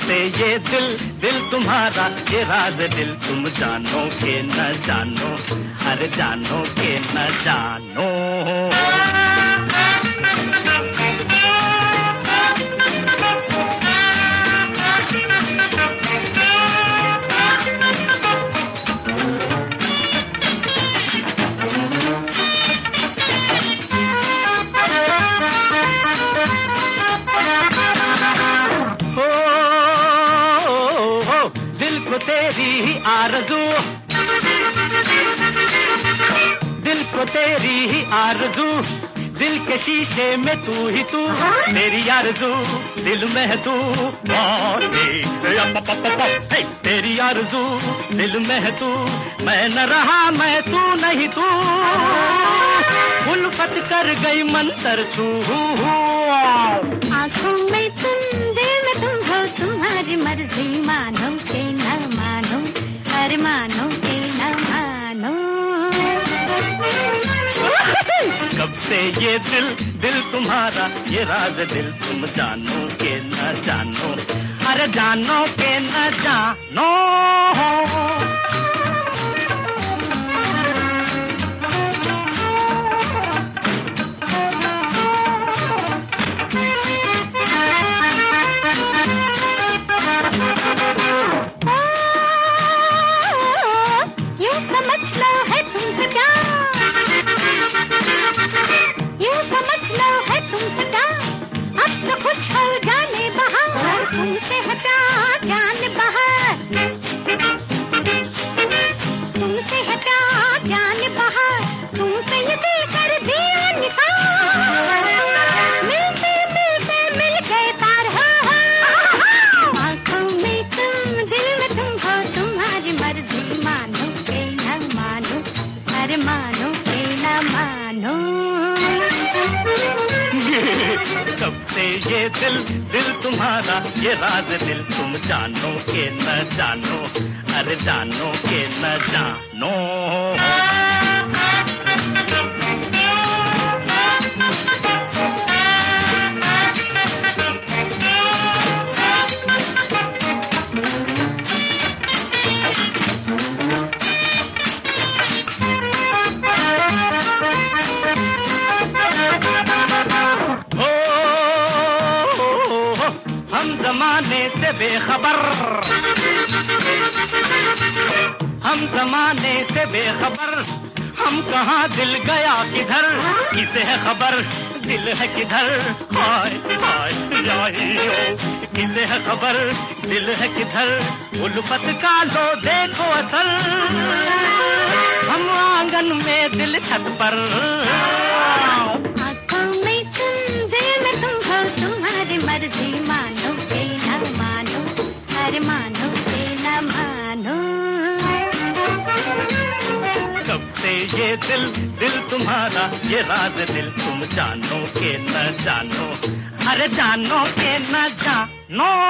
से ये दिल तुम्हारा, ये राज दिल तुम जानो के न जानो, अरे जानो के न जानो। तेरी ही आरज़ू, दिल को तेरी ही आरज़ू, दिल के शीशे में तू ही तू, तेरी आरज़ू दिल में है तू, तेरी आरज़ू दिल में है तू, मैं न रहा मैं तू नहीं तू, उल्फत कर गई मंतर छू। आँखों में तुम, दिल में तुम हो, तुम्हारी मर्जी मानो के न मानो, अरे मानो के न मानो। कब से ये दिल तुम्हारा, ये राज दिल तुम जानो के न जानो, अरे जानो के न जानो। कब से ये दिल तुम्हारा, ये राज दिल तुम जानो के न जानो, अरे जानो के न जानो। हम जमाने से बेखबर, हम जमाने से बेखबर, हम कहाँ दिल गया किधर, किसे है खबर दिल है किधर, हाय हाय किसे है खबर दिल है किधर, उल्फत का लो देखो असर, हम आंगन में दिल छत पर। आँखों में तुम, दिल में तुम हो, तुम्हारी मर्जी मानो के न मानो, अरे मानो के न मानो। कब से ये दिल तुम्हारा, ये राज दिल तुम जानो के न जानो, अरे जानो के न जानो।